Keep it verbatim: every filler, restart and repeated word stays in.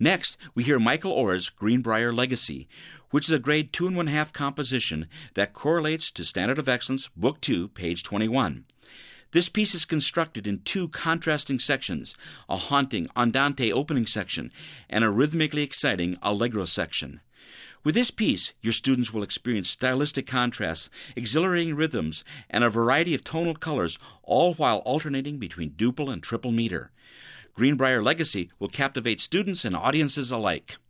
Next, we hear Michael Orr's Greenbrier Legacy, which is a grade two and one-half composition that correlates to Standard of Excellence, Book two, page twenty-one. This piece is constructed in two contrasting sections, a haunting andante opening section and a rhythmically exciting allegro section. With this piece, your students will experience stylistic contrasts, exhilarating rhythms, and a variety of tonal colors, all while alternating between duple and triple meter. Greenbrier Legacy will captivate students and audiences alike.